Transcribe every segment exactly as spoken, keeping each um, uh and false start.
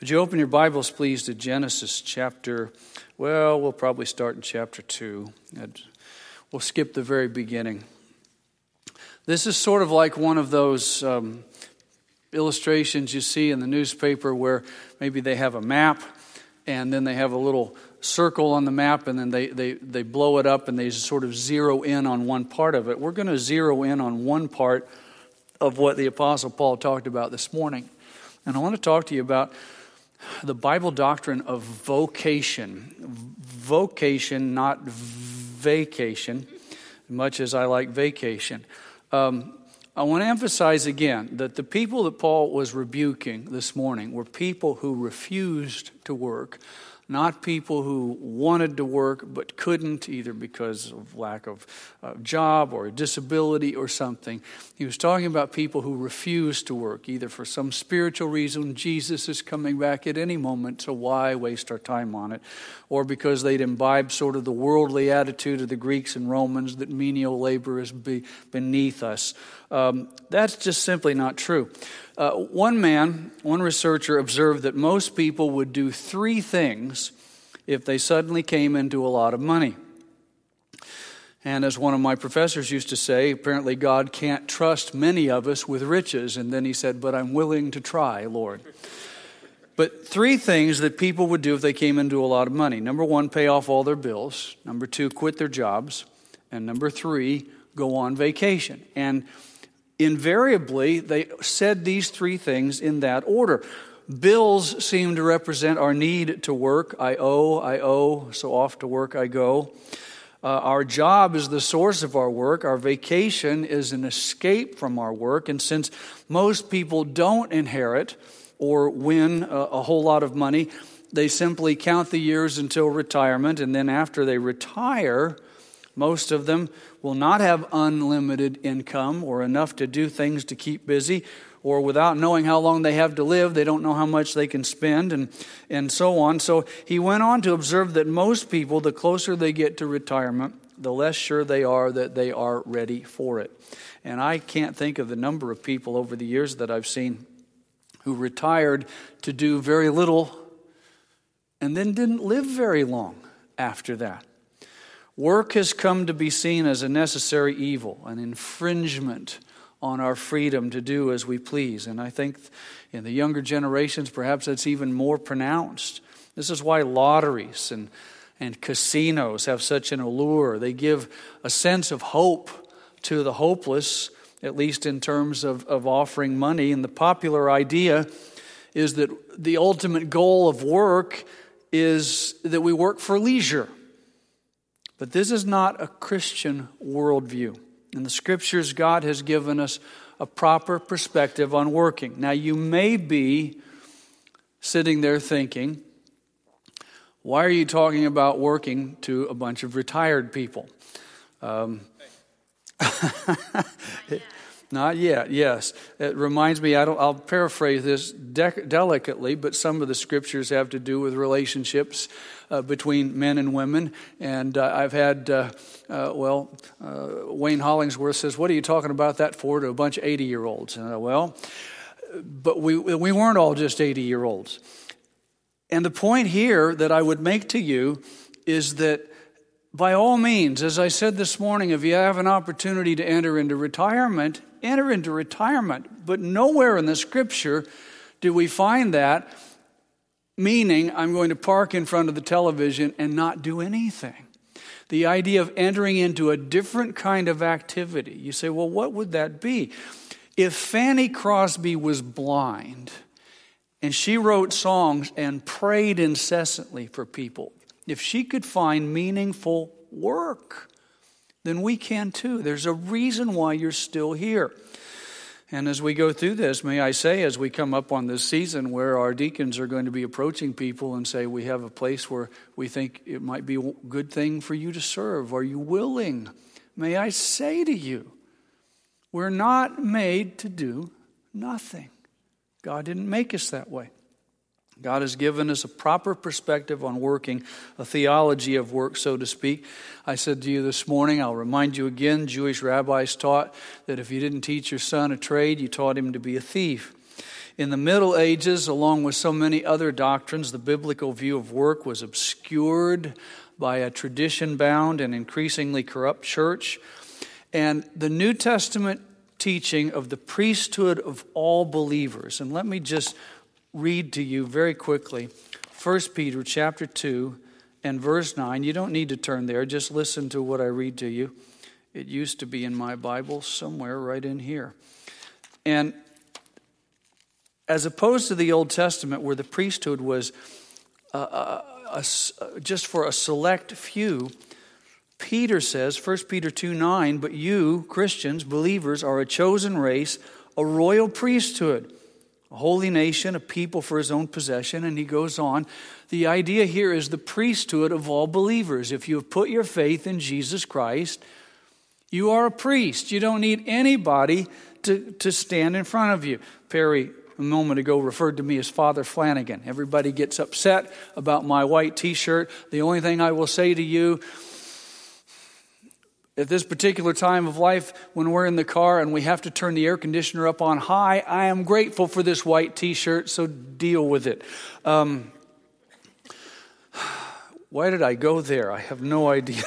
Would you open your Bibles, please, to Genesis chapter, well, we'll probably start in chapter two. We'll skip the very beginning. This is sort of like one of those um, illustrations you see in the newspaper where maybe they have a map and then they have a little circle on the map and then they, they, they blow it up and they sort of zero in on one part of it. We're going to zero in on one part of what the Apostle Paul talked about this morning. And I want to talk to you about the Bible doctrine of vocation. Vocation, not vacation, much as I like vacation. Um, I want to emphasize again that the people that Paul was rebuking this morning were people who refused to work, not people who wanted to work but couldn't, either because of lack of uh, job or a disability or something. He was talking about people who refused to work, either for some spiritual reason, Jesus is coming back at any moment, so why waste our time on it, or because they'd imbibed sort of the worldly attitude of the Greeks and Romans that menial labor is be beneath us. Um, that's just simply not true. Uh, one man, one researcher observed that most people would do three things if they suddenly came into a lot of money. And as one of my professors used to say, apparently God can't trust many of us with riches. And then he said, but I'm willing to try, Lord. But three things that people would do if they came into a lot of money. Number one, pay off all their bills. Number two, quit their jobs. And number three, go on vacation. And invariably, they said these three things in that order. Bills seem to represent our need to work. I owe, I owe, so off to work I go. Uh, our job is the source of our work. Our vacation is an escape from our work. And since most people don't inherit or win a, a whole lot of money, they simply count the years until retirement. And then after they retire, most of them will not have unlimited income or enough to do things to keep busy, or without knowing how long they have to live, they don't know how much they can spend, and, and so on. So he went on to observe that most people, the closer they get to retirement, the less sure they are that they are ready for it. And I can't think of the number of people over the years that I've seen who retired to do very little and then didn't live very long after that. Work has come to be seen as a necessary evil, an infringement on our freedom to do as we please. And I think in the younger generations, perhaps that's even more pronounced. This is why lotteries and, and casinos have such an allure. They give a sense of hope to the hopeless, at least in terms of, of offering money. And the popular idea is that the ultimate goal of work is that we work for leisure. But this is not a Christian worldview. In the Scriptures, God has given us a proper perspective on working. Now, you may be sitting there thinking, why are you talking about working to a bunch of retired people? Um, Not yet, yes. It reminds me, I don't, I'll paraphrase this de- delicately, but some of the scriptures have to do with relationships uh, between men and women. And uh, I've had, uh, uh, well, uh, Wayne Hollingsworth says, what are you talking about that for to a bunch of eighty-year-olds? And I, well, but we we weren't all just eighty-year-olds. And the point here that I would make to you is that by all means, as I said this morning, if you have an opportunity to enter into retirement, enter into retirement. But nowhere in the Scripture do we find that, meaning I'm going to park in front of the television and not do anything. The idea of entering into a different kind of activity. You say, well, what would that be? If Fanny Crosby was blind and she wrote songs and prayed incessantly for people, if she could find meaningful work, then we can too. There's a reason why you're still here. And as we go through this, may I say, as we come up on this season where our deacons are going to be approaching people and say, we have a place where we think it might be a good thing for you to serve. Are you willing? May I say to you, we're not made to do nothing. God didn't make us that way. God has given us a proper perspective on working, a theology of work, so to speak. I said to you this morning, I'll remind you again, Jewish rabbis taught that if you didn't teach your son a trade, you taught him to be a thief. In the Middle Ages, along with so many other doctrines, the biblical view of work was obscured by a tradition-bound and increasingly corrupt church. And the New Testament teaching of the priesthood of all believers. And let me just read to you very quickly First Peter chapter two and verse nine. You don't need to turn there. Just listen to what I read to you. It used to be in my Bible somewhere right in here. And as opposed to the Old Testament, where the priesthood was uh, a, a, just for a select few, Peter says, First Peter two nine, but you, Christians, believers, are a chosen race, a royal priesthood, a holy nation, a people for his own possession. And he goes on. The idea here is the priesthood of all believers. If you have put your faith in Jesus Christ, you are a priest. You don't need anybody to, to stand in front of you. Perry, a moment ago, referred to me as Father Flanagan. Everybody gets upset about my white t-shirt. The only thing I will say to you, at this particular time of life, when we're in the car and we have to turn the air conditioner up on high, I am grateful for this white t-shirt, so deal with it. Um, why did I go there? I have no idea.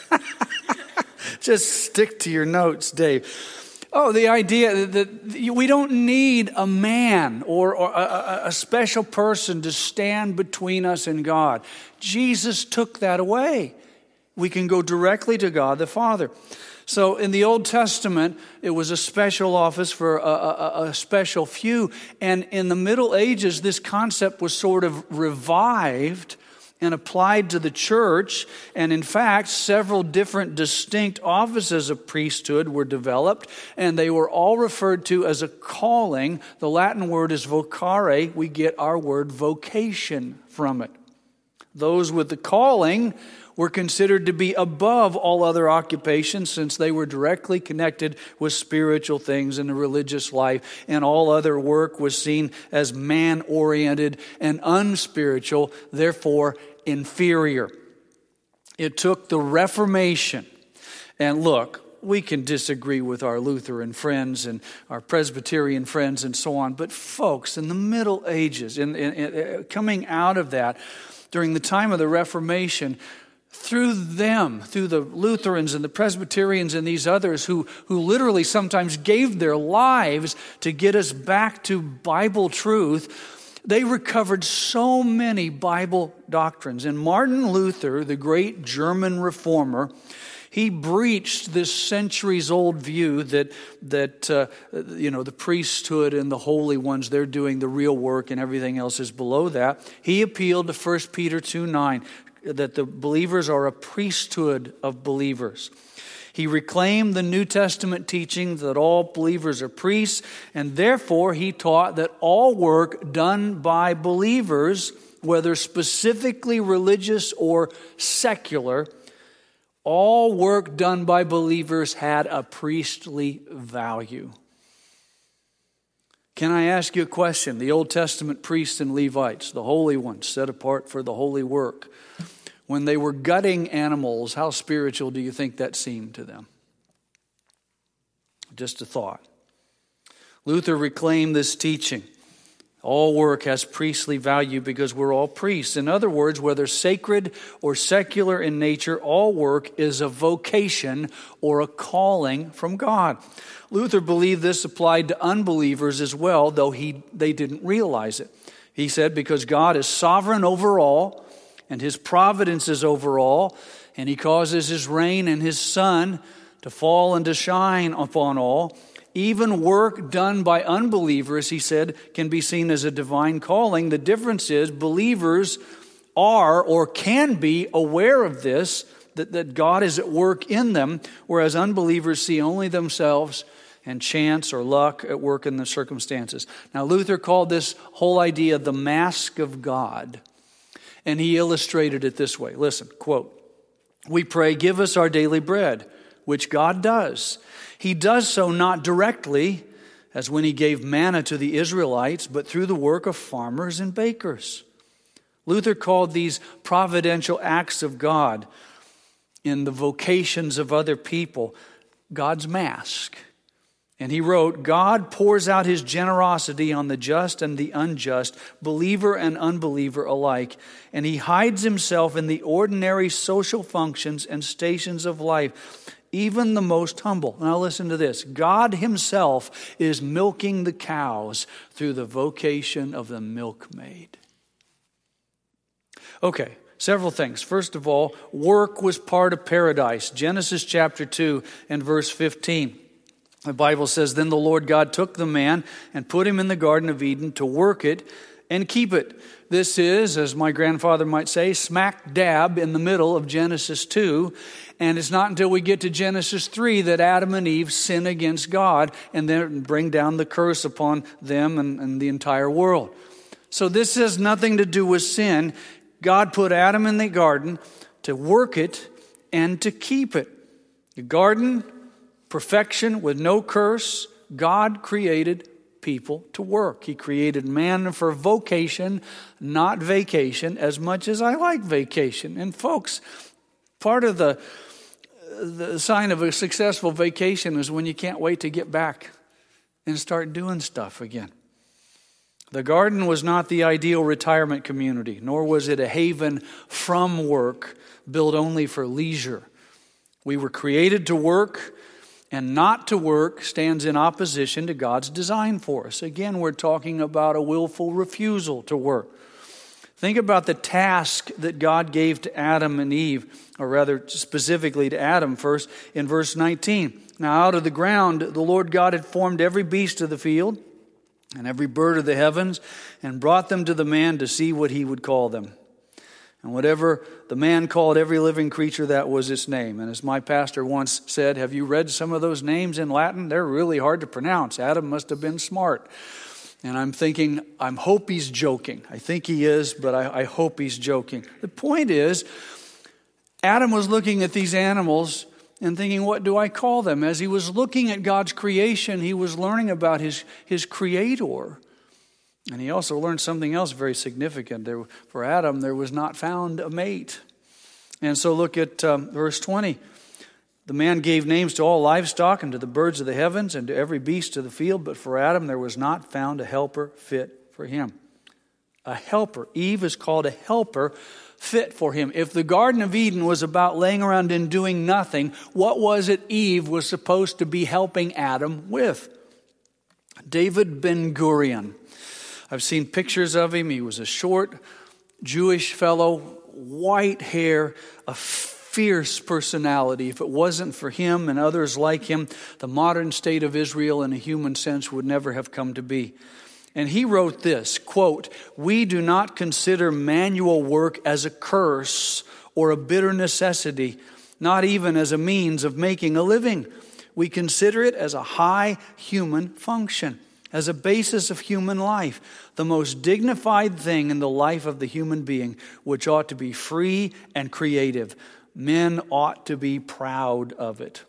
Just stick to your notes, Dave. Oh, the idea that we don't need a man or, or a, a special person to stand between us and God. Jesus took that away. We can go directly to God the Father. So in the Old Testament, it was a special office for a, a, a special few. And in the Middle Ages, this concept was sort of revived and applied to the church. And in fact, several different distinct offices of priesthood were developed, and they were all referred to as a calling. The Latin word is vocare. We get our word vocation from it. Those with the calling were considered to be above all other occupations, since they were directly connected with spiritual things in the religious life, and all other work was seen as man-oriented and unspiritual, therefore inferior. It took the Reformation, and look, we can disagree with our Lutheran friends and our Presbyterian friends and so on, but folks, in the Middle Ages, in, in, in coming out of that, during the time of the Reformation, through them, through the Lutherans and the Presbyterians and these others who, who literally sometimes gave their lives to get us back to Bible truth, they recovered so many Bible doctrines. And Martin Luther, the great German reformer, he breached this centuries-old view that that uh, you know the priesthood and the holy ones, they're doing the real work and everything else is below that. He appealed to First Peter two nine, that the believers are a priesthood of believers. He reclaimed the New Testament teaching that all believers are priests, and therefore he taught that all work done by believers, whether specifically religious or secular, all work done by believers had a priestly value. Can I ask you a question? The Old Testament priests and Levites, the holy ones set apart for the holy work, when they were gutting animals, how spiritual do you think that seemed to them? Just a thought. Luther reclaimed this teaching. All work has priestly value because we're all priests. In other words, whether sacred or secular in nature, all work is a vocation or a calling from God. Luther believed this applied to unbelievers as well, though he they didn't realize it. He said, because God is sovereign over all, and his providence is over all, and he causes his rain and his sun to fall and to shine upon all. Even work done by unbelievers, he said, can be seen as a divine calling. The difference is believers are or can be aware of this, that, that God is at work in them, whereas unbelievers see only themselves and chance or luck at work in the circumstances. Now, Luther called this whole idea the mask of God, and he illustrated it this way. Listen, quote, "We pray, give us our daily bread," which God does. He does so not directly, as when he gave manna to the Israelites, but through the work of farmers and bakers. Luther called these providential acts of God in the vocations of other people God's mask. And he wrote, God pours out his generosity on the just and the unjust, believer and unbeliever alike, and he hides himself in the ordinary social functions and stations of life, even the most humble. Now listen to this. God himself is milking the cows through the vocation of the milkmaid. Okay, several things. First of all, work was part of paradise. Genesis chapter two and verse fifteen. The Bible says, then the Lord God took the man and put him in the Garden of Eden to work it and keep it. This is, as my grandfather might say, smack dab in the middle of Genesis two. And it's not until we get to Genesis three that Adam and Eve sin against God and then bring down the curse upon them and, and the entire world. So this has nothing to do with sin. God put Adam in the garden to work it and to keep it. The garden, perfection with no curse. God created people to work. He created man for vocation, not vacation, as much as I like vacation. And folks, part of the, the sign of a successful vacation is when you can't wait to get back and start doing stuff again. The garden was not the ideal retirement community, nor was it a haven from work built only for leisure. We were created to work, and not to work stands in opposition to God's design for us. Again, we're talking about a willful refusal to work. Think about the task that God gave to Adam and Eve, or rather specifically to Adam first in verse nineteen. Now out of the ground the Lord God had formed every beast of the field and every bird of the heavens and brought them to the man to see what he would call them. And whatever the man called every living creature, that was its name. And as my pastor once said, have you read some of those names in Latin? They're really hard to pronounce. Adam must have been smart. And I'm thinking, I hope he's joking. I think he is, but I, I hope he's joking. The point is, Adam was looking at these animals and thinking, what do I call them? As he was looking at God's creation, he was learning about his, his creator. And he also learned something else very significant. There, for Adam, there was not found a mate. And so look at um, verse twenty. The man gave names to all livestock and to the birds of the heavens and to every beast of the field. But for Adam, there was not found a helper fit for him. A helper. Eve is called a helper fit for him. If the Garden of Eden was about laying around and doing nothing, what was it Eve was supposed to be helping Adam with? David Ben-Gurion. I've seen pictures of him. He was a short Jewish fellow, white hair, a fierce personality. If it wasn't for him and others like him, the modern state of Israel in a human sense would never have come to be. And he wrote this, quote, we do not consider manual work as a curse or a bitter necessity, not even as a means of making a living. We consider it as a high human function, as a basis of human life, the most dignified thing in the life of the human being, which ought to be free and creative. Men ought to be proud of it.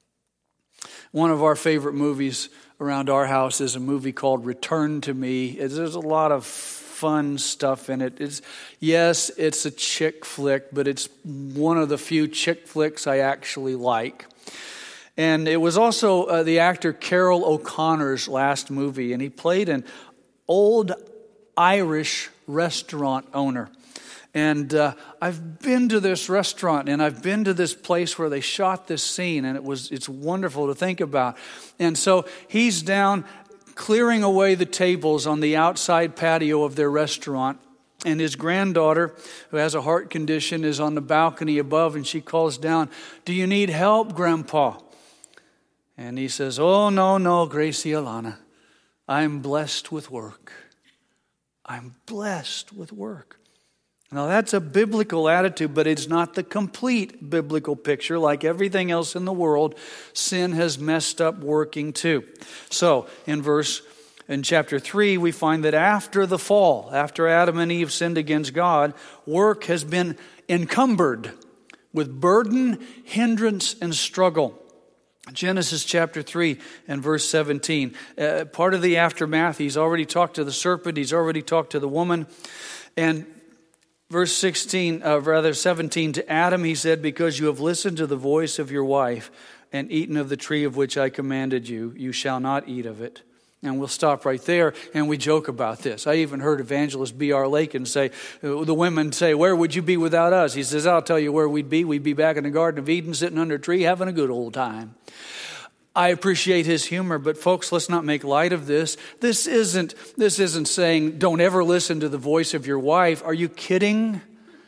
One of our favorite movies around our house is a movie called Return to Me. There's a lot of fun stuff in it. It's, yes, it's a chick flick, but it's one of the few chick flicks I actually like. And it was also uh, the actor Carroll O'Connor's last movie, and he played an old Irish restaurant owner. And uh, I've been to this restaurant, and I've been to this place where they shot this scene, and it was it's wonderful to think about. And so he's down clearing away the tables on the outside patio of their restaurant, and his granddaughter, who has a heart condition, is on the balcony above, and she calls down, "Do you need help, Grandpa?" And he says, "Oh, no, no, Gracie Alana. I'm blessed with work. I'm blessed with work." Now, that's a biblical attitude, but it's not the complete biblical picture. Like everything else in the world, sin has messed up working too. So, in verse, in chapter three, we find that after the fall, after Adam and Eve sinned against God, work has been encumbered with burden, hindrance, and struggle. Genesis chapter three and verse seventeen. Uh, part of the aftermath, he's already talked to the serpent, he's already talked to the woman. And Verse sixteen, uh, rather seventeen, to Adam he said, because you have listened to the voice of your wife and eaten of the tree of which I commanded you, you shall not eat of it. And we'll stop right there, and we joke about this. I even heard evangelist B R Lakin say, the women say, where would you be without us? He says, I'll tell you where we'd be. We'd be back in the Garden of Eden, sitting under a tree, having a good old time. I appreciate his humor, but folks, let's not make light of this. This isn't, this isn't saying, don't ever listen to the voice of your wife. Are you kidding?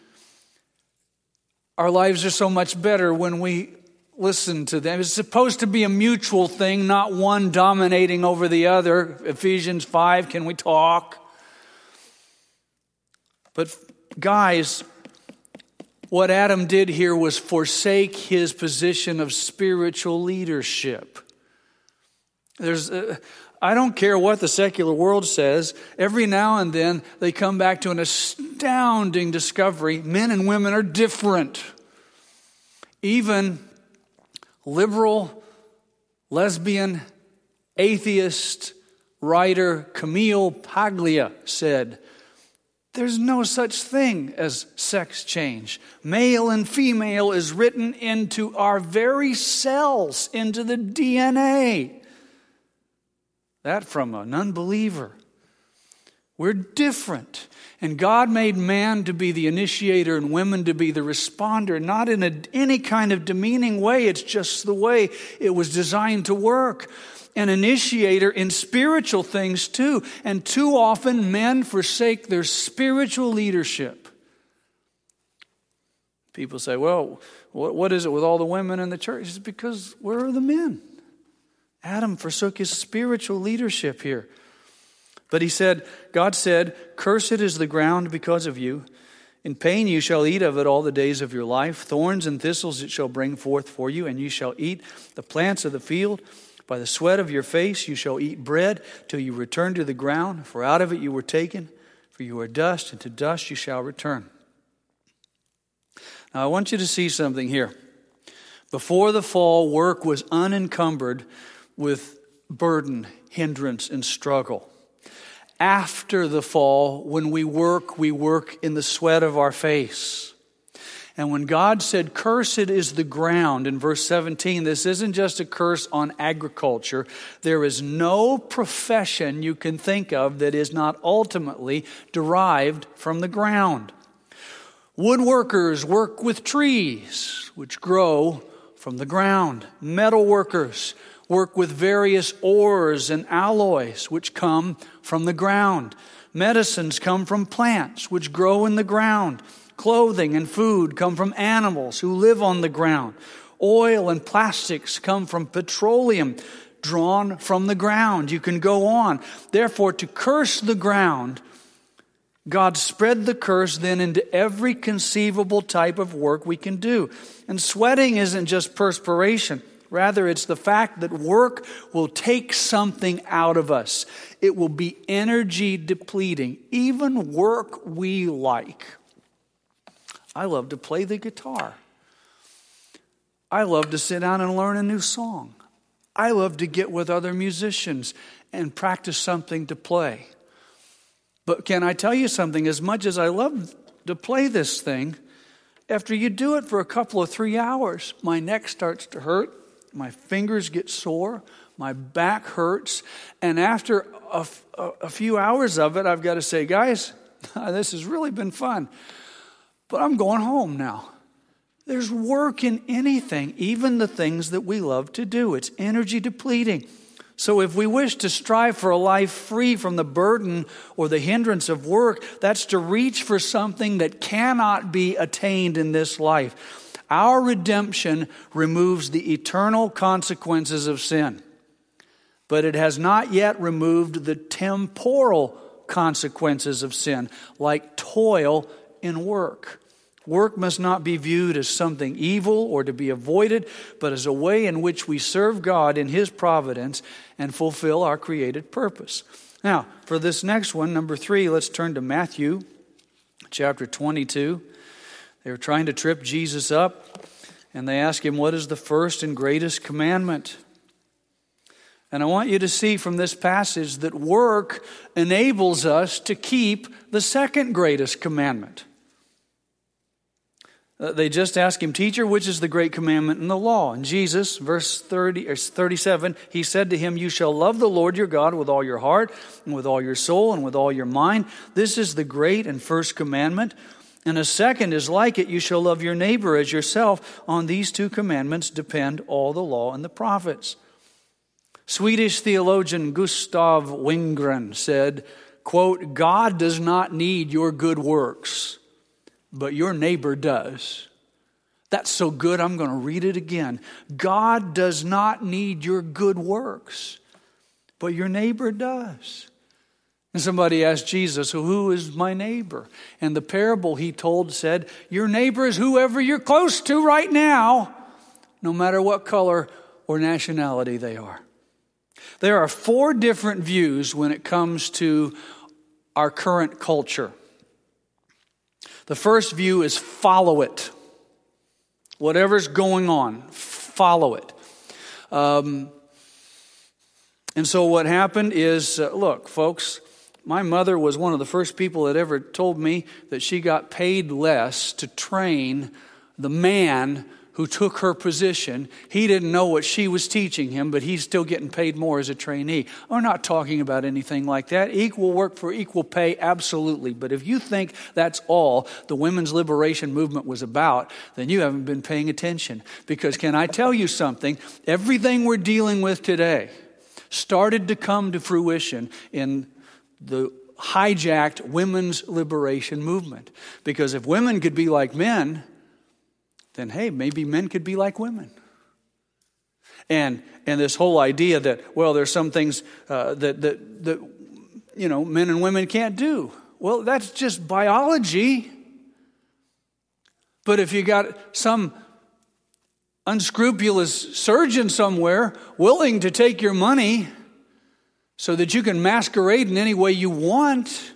Our lives are so much better when we listen to them. It's supposed to be a mutual thing, not one dominating over the other. Ephesians five, can we talk? But guys, what Adam did here was forsake his position of spiritual leadership. There's, uh, I don't care what the secular world says. Every now and then they come back to an astounding discovery. Men and women are different. Even liberal, lesbian, atheist writer Camille Paglia said, there's no such thing as sex change. Male and female is written into our very cells, into the D N A. That from an unbeliever. We're different. And God made man to be the initiator and women to be the responder, not in a, any kind of demeaning way. It's just the way it was designed to work. An initiator in spiritual things too. And too often men forsake their spiritual leadership. People say, well, what, what is it with all the women in the church? It's because where are the men? Adam forsook his spiritual leadership here. But he said, God said, cursed is the ground because of you. In pain you shall eat of it all the days of your life. Thorns and thistles it shall bring forth for you, and you shall eat the plants of the field. By the sweat of your face you shall eat bread till you return to the ground. For out of it you were taken, for you are dust, and to dust you shall return. Now I want you to see something here. Before the fall, work was unencumbered with burden, hindrance, and struggle. After the fall, when we work, we work in the sweat of our face. And when God said, cursed is the ground, in verse seventeen, this isn't just a curse on agriculture. There is no profession you can think of that is not ultimately derived from the ground. Woodworkers work with trees, which grow from the ground. Metal workers work with various ores and alloys, which come from the ground. Medicines come from plants, which grow in the ground. Clothing and food come from animals who live on the ground. Oil and plastics come from petroleum drawn from the ground. You can go on. Therefore, to curse the ground, God spread the curse then into every conceivable type of work we can do. And sweating isn't just perspiration. Rather, it's the fact that work will take something out of us. It will be energy depleting. Even work we like. I love to play the guitar. I love to sit down and learn a new song. I love to get with other musicians and practice something to play. But can I tell you something? As much as I love to play this thing, after you do it for a couple of three hours, my neck starts to hurt. My fingers get sore, my back hurts, and after a, a, a few hours of it, I've got to say, guys, this has really been fun, but I'm going home now. There's work in anything, even the things that we love to do. It's energy depleting. So if we wish to strive for a life free from the burden or the hindrance of work, that's to reach for something that cannot be attained in this life. Our redemption removes the eternal consequences of sin, but it has not yet removed the temporal consequences of sin, like toil in work. Work must not be viewed as something evil or to be avoided, but as a way in which we serve God in His providence and fulfill our created purpose. Now, for this next one, number three, let's turn to Matthew chapter twenty-two. They were trying to trip Jesus up, and they asked him, what is the first and greatest commandment? And I want you to see from this passage that work enables us to keep the second greatest commandment. Uh, they just asked him, "Teacher, which is the great commandment in the law?" And Jesus, verse thirty, or thirty-seven, he said to him, "You shall love the Lord your God with all your heart and with all your soul and with all your mind. This is the great and first commandment. And a second is like it, you shall love your neighbor as yourself. On these two commandments depend all the law and the prophets." Swedish theologian Gustav Wingren said, quote, "God does not need your good works, but your neighbor does." That's so good, I'm going to read it again. God does not need your good works, but your neighbor does. And somebody asked Jesus, "Well, who is my neighbor?" And the parable he told said, your neighbor is whoever you're close to right now, no matter what color or nationality they are. There are four different views when it comes to our current culture. The first view is follow it. Whatever's going on, follow it. Um, and so what happened is, uh, look, folks, my mother was one of the first people that ever told me that she got paid less to train the man who took her position. He didn't know what she was teaching him, but he's still getting paid more as a trainee. We're not talking about anything like that. Equal work for equal pay, absolutely. But if you think that's all the women's liberation movement was about, then you haven't been paying attention. Because can I tell you something? Everything we're dealing with today started to come to fruition in the hijacked women's liberation movement. Because if women could be like men, then hey, maybe men could be like women. And and this whole idea that, well, there's some things uh, that, that, that, you know, men and women can't do. Well, that's just biology. But if you got some unscrupulous surgeon somewhere willing to take your money so that you can masquerade in any way you want,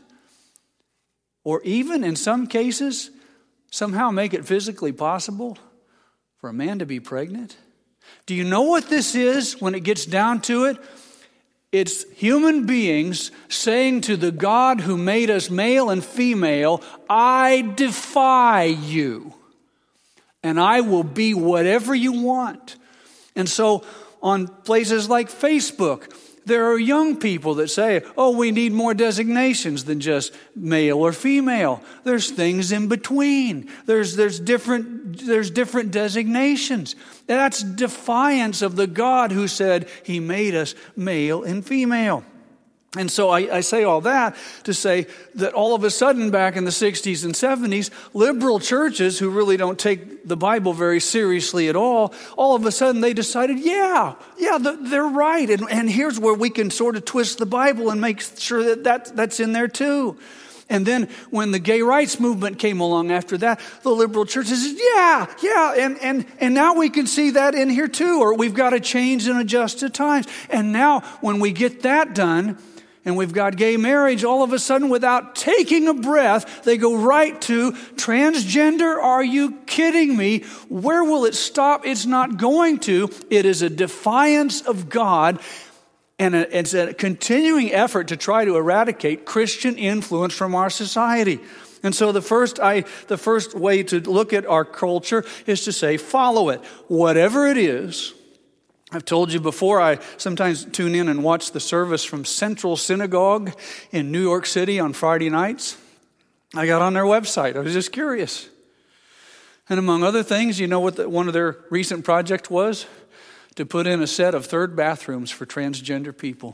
or even in some cases, somehow make it physically possible for a man to be pregnant. Do you know what this is when it gets down to it? It's human beings saying to the God who made us male and female, "I defy you, and I will be whatever you want." And so on places like Facebook, there are young people that say, "Oh, we need more designations than just male or female." There's things in between. There's there's different there's different designations. That's defiance of the God who said he made us male and female. And so I, I say all that to say that all of a sudden back in the sixties and seventies, liberal churches who really don't take the Bible very seriously at all, all of a sudden they decided, yeah, yeah, they're right. And, and here's where we can sort of twist the Bible and make sure that, that that's in there too. And then when the gay rights movement came along after that, the liberal churches said, yeah, yeah, and, and, and now we can see that in here too, or we've got to change and adjust to times. And now when we get that done, and we've got gay marriage, all of a sudden, without taking a breath, they go right to transgender. Are you kidding me? Where will it stop? It's not going to. It is a defiance of God, and it's a continuing effort to try to eradicate Christian influence from our society. And so the first, I, the first way to look at our culture is to say, follow it. Whatever it is. I've told you before, I sometimes tune in and watch the service from Central Synagogue in New York City on Friday nights. I got on their website. I was just curious. And among other things, you know what the, one of their recent projects was? To put in a set of third bathrooms for transgender people.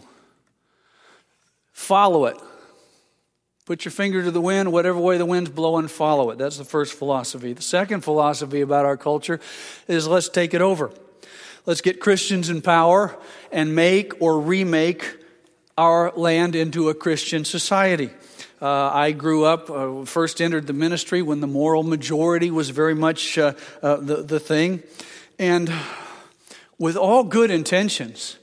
Follow it. Put your finger to the wind, whatever way the wind's blowing, follow it. That's the first philosophy. The second philosophy about our culture is let's take it over. Let's get Christians in power and make or remake our land into a Christian society. Uh, I grew up, uh, first entered the ministry when the moral majority was very much uh, uh, the, the thing. And with all good intentions,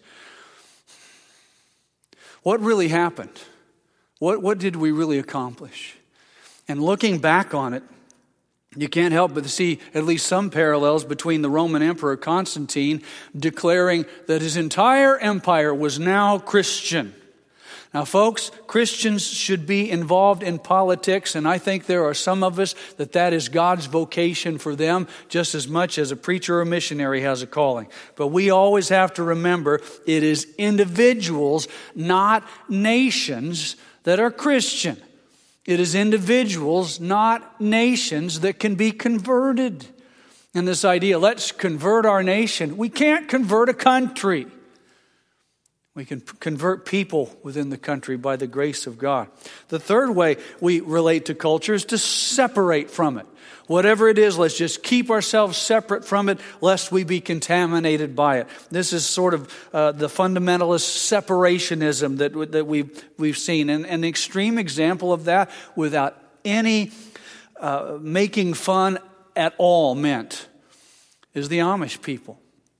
what really happened? What, what did we really accomplish? And looking back on it, you can't help but see at least some parallels between the Roman Emperor Constantine declaring that his entire empire was now Christian. Now, folks, Christians should be involved in politics, and I think there are some of us that that is God's vocation for them just as much as a preacher or missionary has a calling. But we always have to remember it is individuals, not nations, that are Christian. It is individuals, not nations, that can be converted. And this idea, let's convert our nation. We can't convert a country. We can convert people within the country by the grace of God. The third way we relate to culture is to separate from it. Whatever it is, let's just keep ourselves separate from it, lest we be contaminated by it. This is sort of uh, the fundamentalist separationism that that we've we've seen, and an extreme example of that, without any uh, making fun at all meant, is the Amish people.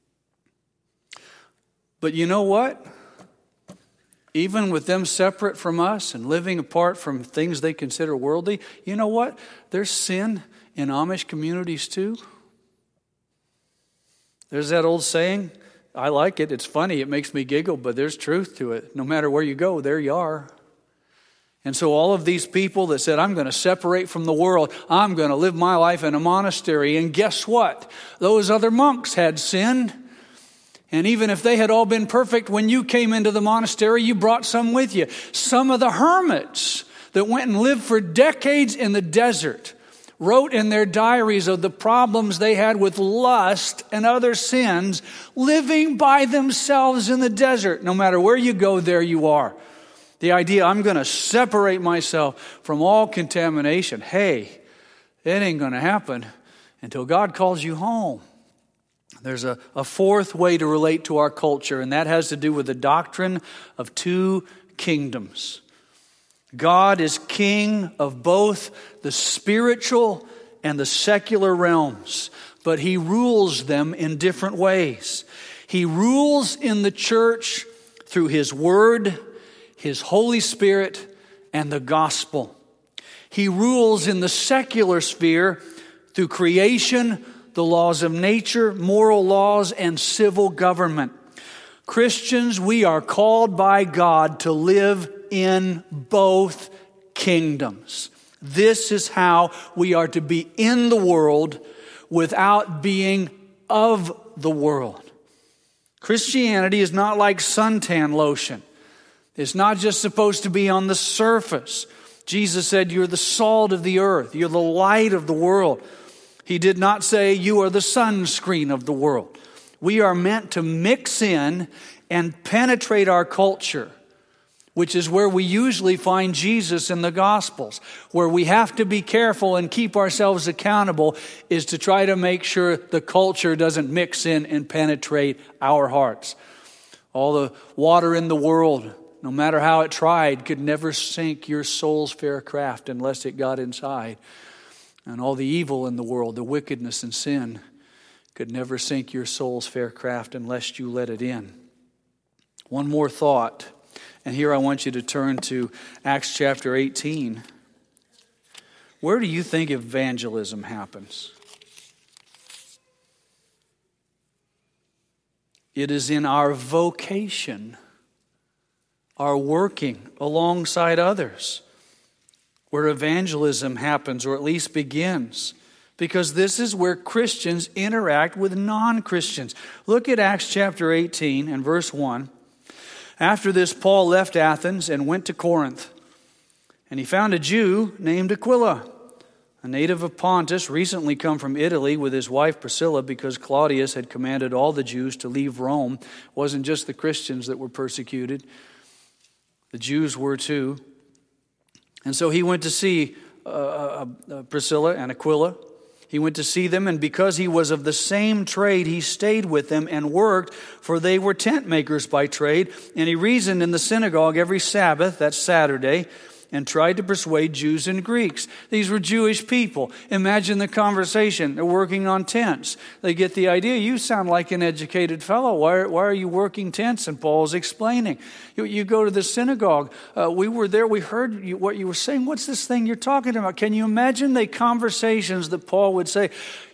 But you know what? Even with them separate from us and living apart from things they consider worldly, you know what? There's sin in Amish communities too. There's that old saying, I like it, it's funny, it makes me giggle, but there's truth to it. No matter where you go, there you are. And so all of these people that said, I'm going to separate from the world, I'm going to live my life in a monastery, and guess what? Those other monks had sin. And even if they had all been perfect, when you came into the monastery, you brought some with you. Some of the hermits that went and lived for decades in the desert wrote in their diaries of the problems they had with lust and other sins, living by themselves in the desert. No matter where you go, there you are. The idea, I'm going to separate myself from all contamination. Hey, it ain't going to happen until God calls you home. There's a, a fourth way to relate to our culture, and that has to do with the doctrine of two kingdoms. God is king of both the spiritual and the secular realms, but he rules them in different ways. He rules in the church through his word, his Holy Spirit, and the gospel. He rules in the secular sphere through creation, the laws of nature, moral laws, and civil government. Christians, we are called by God to live in both kingdoms. This is how we are to be in the world without being of the world. Christianity is not like suntan lotion. It's not just supposed to be on the surface. Jesus said, you're the salt of the earth. You're the light of the world. He did not say you are the sunscreen of the world. We are meant to mix in and penetrate our culture, which is where we usually find Jesus in the Gospels. Where we have to be careful and keep ourselves accountable is to try to make sure the culture doesn't mix in and penetrate our hearts. All the water in the world, no matter how it tried, could never sink your soul's fair craft unless it got inside. And all the evil in the world, the wickedness and sin, could never sink your soul's fair craft unless you let it in. One more thought, and here I want you to turn to Acts chapter eighteen. Where do you think evangelism happens? It is in our vocation, our working alongside others, where evangelism happens, or at least begins. Because this is where Christians interact with non-Christians. Look at Acts chapter eighteen and verse one. After this, Paul left Athens and went to Corinth. And he found a Jew named Aquila, a native of Pontus, recently come from Italy with his wife Priscilla, because Claudius had commanded all the Jews to leave Rome. It wasn't just the Christians that were persecuted. The Jews were too. And so he went to see uh, uh, Priscilla and Aquila. He went to see them, and because he was of the same trade, he stayed with them and worked, for they were tent makers by trade. And he reasoned in the synagogue every Sabbath, that's Saturday, and tried to persuade Jews and Greeks. These were Jewish people. Imagine the conversation. They're working on tents. They get the idea, you sound like an educated fellow. Why, why are you working tents? And Paul's explaining. You, you go to the synagogue. Uh, we were there. We heard you, what you were saying. What's this thing you're talking about? Can you imagine the conversations that Paul would say?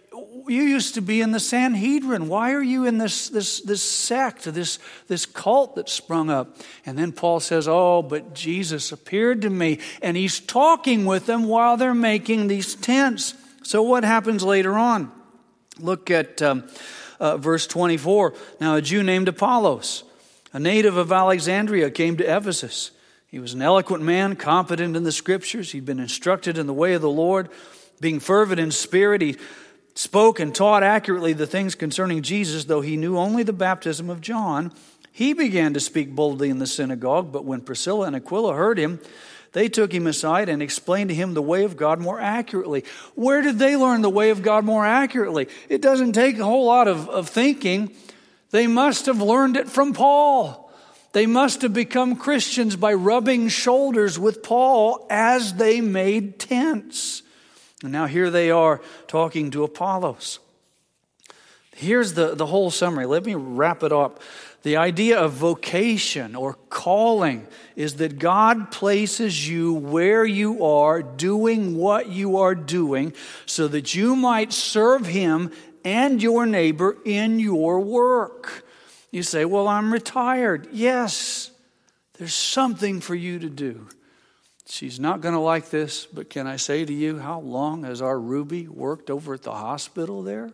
You used to be in the Sanhedrin. Why are you in this, this, this sect, this, this cult that sprung up? And then Paul says, oh, but Jesus appeared to me. And he's talking with them while they're making these tents. So what happens later on? Look at um, uh, verse twenty-four. Now a Jew named Apollos, a native of Alexandria, came to Ephesus. He was an eloquent man, competent in the Scriptures. He'd been instructed in the way of the Lord. Being fervent in spirit, he spoke and taught accurately the things concerning Jesus, though he knew only the baptism of John. He began to speak boldly in the synagogue, but when Priscilla and Aquila heard him, they took him aside and explained to him the way of God more accurately. Where did they learn the way of God more accurately? It doesn't take a whole lot of, of thinking. They must have learned it from Paul. They must have become Christians by rubbing shoulders with Paul as they made tents. And now here they are talking to Apollos. Here's the, the whole summary. Let me wrap it up. The idea of vocation or calling is that God places you where you are, doing what you are doing, so that you might serve Him and your neighbor in your work. You say, well, I'm retired. Yes, there's something for you to do. She's not going to like this, but can I say to you, how long has our Ruby worked over at the hospital there?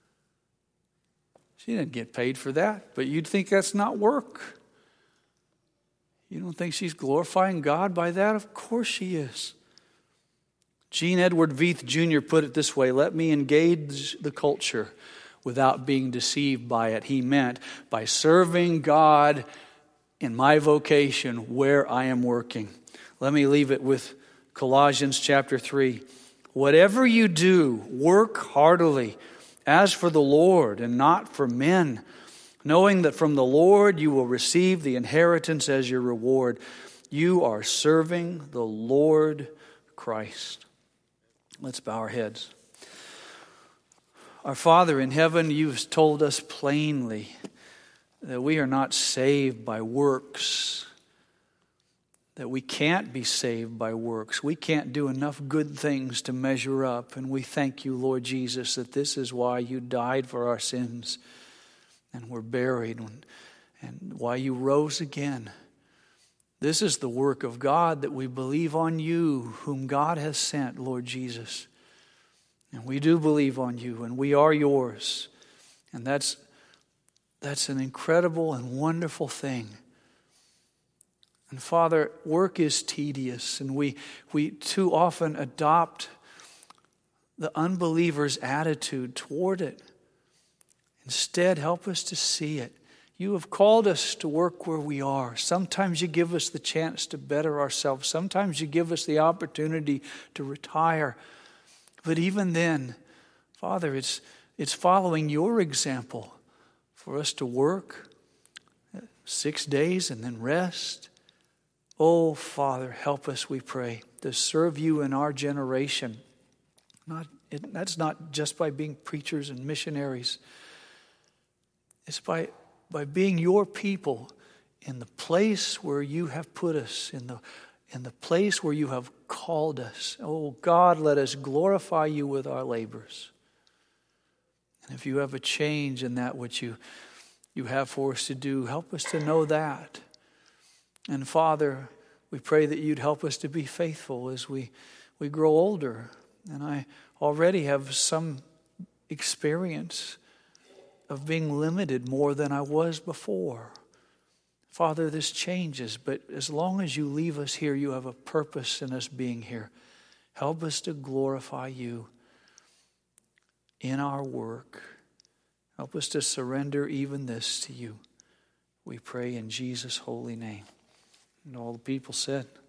She didn't get paid for that, but you'd think that's not work. You don't think she's glorifying God by that? Of course she is. Gene Edward Veith Junior put it this way: let me engage the culture without being deceived by it. He meant by serving God in my vocation where I am working. Let me leave it with Colossians chapter three. Whatever you do, work heartily, as for the Lord and not for men, knowing that from the Lord you will receive the inheritance as your reward. You are serving the Lord Christ. Let's bow our heads. Our Father in heaven, you've told us plainly that we are not saved by works, that we can't be saved by works. We can't do enough good things to measure up. And we thank you, Lord Jesus, that this is why you died for our sins and were buried, and why you rose again. This is the work of God, that we believe on you, whom God has sent, Lord Jesus. And we do believe on you, and we are yours. And that's, that's an incredible and wonderful thing. And Father, work is tedious, and we, we too often adopt the unbeliever's attitude toward it. Instead, help us to see it. You have called us to work where we are. Sometimes you give us the chance to better ourselves. Sometimes you give us the opportunity to retire. But even then, Father, it's, it's following your example for us to work six days and then rest. Oh, Father, help us, we pray, to serve you in our generation. Not, it, that's not just by being preachers and missionaries. It's by, by being your people in the place where you have put us, in the, in the place where you have called us. Oh, God, let us glorify you with our labors. And if you have a change in that which you, you have for us to do, help us to know that. And Father, we pray that you'd help us to be faithful as we, we grow older. And I already have some experience of being limited more than I was before. Father, this changes, but as long as you leave us here, you have a purpose in us being here. Help us to glorify you in our work. Help us to surrender even this to you. We pray in Jesus' holy name. And all the people said,